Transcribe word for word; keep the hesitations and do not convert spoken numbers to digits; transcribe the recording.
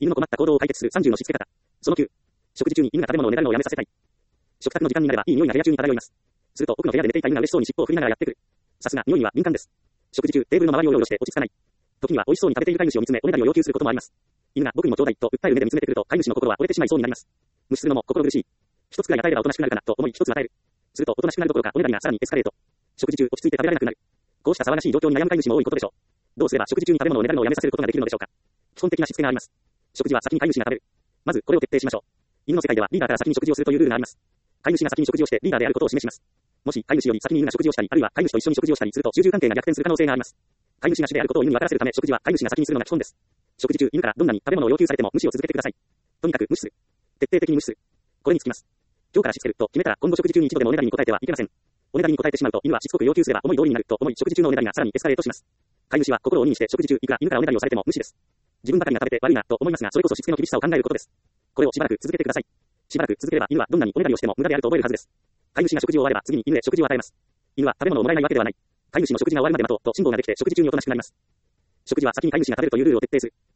犬の困った行動を解決するさんじゅうのしつけ方。そのきゅう。食事中に犬が食べ物をねだるのをやめさせたい。食卓の時間になればいい匂いが部屋中に漂います。すると奥の部屋で寝ていた犬が嬉しそうに尻尾を振りながらやってくる。さすが匂いには敏感です。食事中テーブルの周りをうろうろして落ち着かない。時には美味しそうに食べている飼い主を見つめおねだりを要求することもあります。犬が僕にもちょうだいと訴える目で見つめてくると飼い主の心は折れてしまいそうになります。無視するのも心苦しい。一つくらい与えればおとなしくなるかなと思い一つ与える。するとおとなしくなるどころかおねだりがさらにエスカレート。食事中落ち着いて食べられなくなる。こうした騒がしい状況に悩む飼い主も多いことでしょう。どうすれば食事中に食べ物をねだるのをやめさせることができるのでしょうか。基本的なしつけがあります。食事は先に飼い主が食べる。まずこれを徹底しましょう。犬の世界ではリーダーから先に食事をするというルールがあります。飼い主が先に食事をしてリーダーであることを示します。もし飼い主より先に犬が食事をしたり、あるいは飼い主と一緒に食事をしたりすると従従関係が逆転する可能性があります。飼い主が主であることを犬に分からせるため食事は飼い主が先にするのが基本です。食事中犬からどんなに食べ物を要求されても無視を続けてください。とにかく無視する。徹底的に無視する。これにつきます。今日からしつけると決めたら今後食事中に一度でもおねだりに答えてはいけません。おねだりに答えてしまうと犬はしつこく要求すれば思い通りになると思い食事中のおねだりがさらにエスカレートします。飼い主は心を鬼にして食事中いくら犬からおねだりをされても無視です。自分ばかりが食べて悪いなと思いますがそれこそしつけの厳しさを考えることです。これをしばらく続けてください。しばらく続ければ犬はどんなにおねだりをしても無駄であると思えるはずです。飼い主が食事を終われば次に犬へ食事を与えます。犬は食べ物をもらえないわけではない。飼い主の食事が終わるまで待とうと辛抱ができて食事中におとなしくなります。食事は先に飼い主が食べるというルールを徹底する。